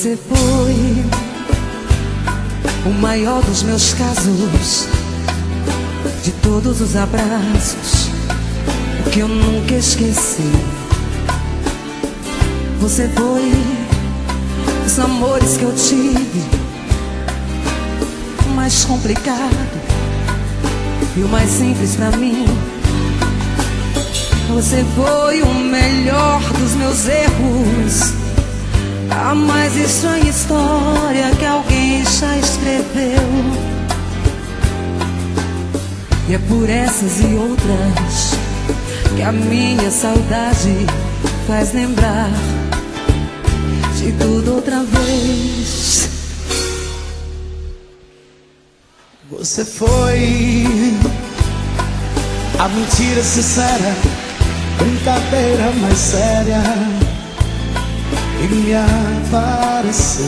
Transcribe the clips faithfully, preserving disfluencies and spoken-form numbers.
Você foi o maior dos meus casos, de todos os abraços, o que eu nunca esqueci. Você foi os amores que eu tive, o mais complicado e o mais simples pra mim. Você foi o melhor dos meus erros, a mais estranha história que alguém já escreveu. E é por essas e outras que a minha saudade faz lembrar de tudo outra vez. Você foi a mentira sincera, brincadeira mais séria, e me apareceu.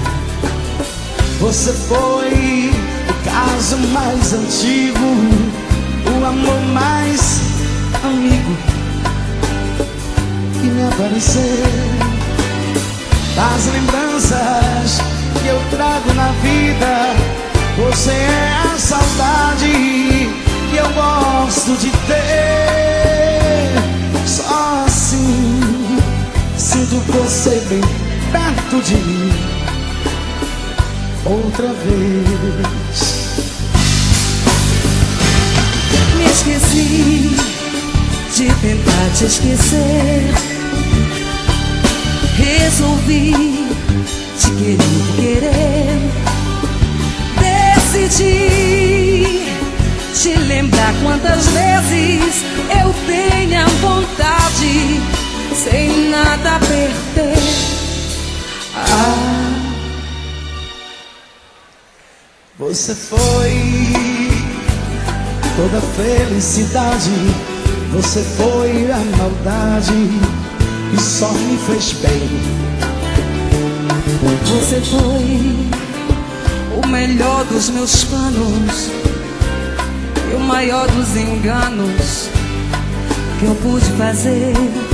Você foi o caso mais antigo, o amor mais amigo, que me apareceu. Das lembranças que eu trago na vida, você é a saudade que eu gosto de ter. Só assim sinto você bem perto de mim outra vez. Me esqueci de tentar te esquecer, resolvi te querer, querer. Decidi te lembrar quantas vezes eu tenha vontade, sem nada a perder. Ah. Você foi toda felicidade, você foi a maldade que só me fez bem. Você foi o melhor dos meus planos e o maior dos enganos que eu pude fazer.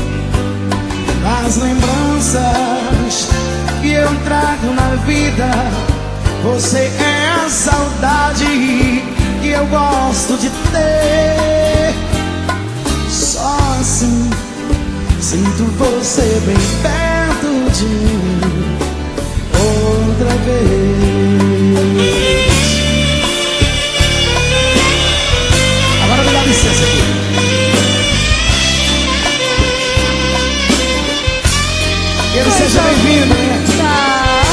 As lembranças que eu trago na vida, você é a saudade que eu gosto de ter. Só assim sinto você bem perto de mim outra vez. Agora me dá licença aqui. Ele seja bem-vindo, né? Tá.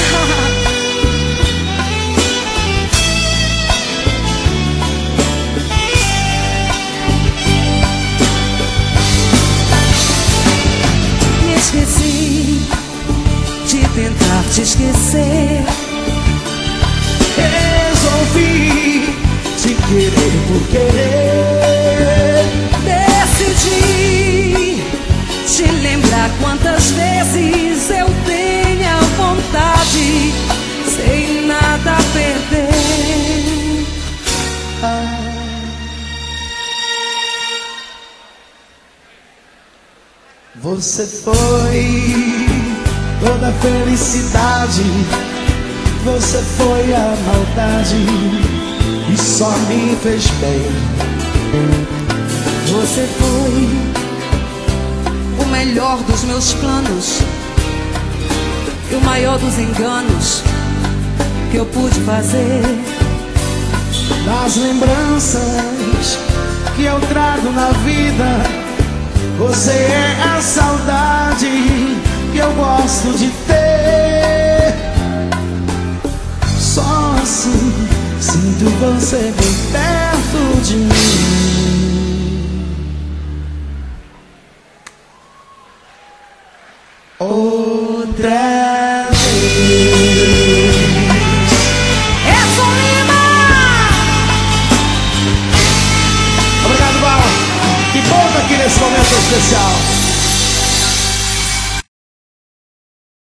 Me esqueci de tentar te esquecer, Resolvi te querer por querer. decidi te lembrar quantas vezes eu tenha vontade, sem nada a perder. Ah. Você foi toda felicidade, você foi a maldade e só me fez bem. Você foi o melhor dos meus planos e o maior dos enganos que eu pude fazer. Das lembranças que eu trago na vida, você é a saudade que eu gosto de ter. Só assim sinto você bem perto de mim outra vez. É só Lima! Obrigado, Val. Que bom estar aqui nesse momento especial.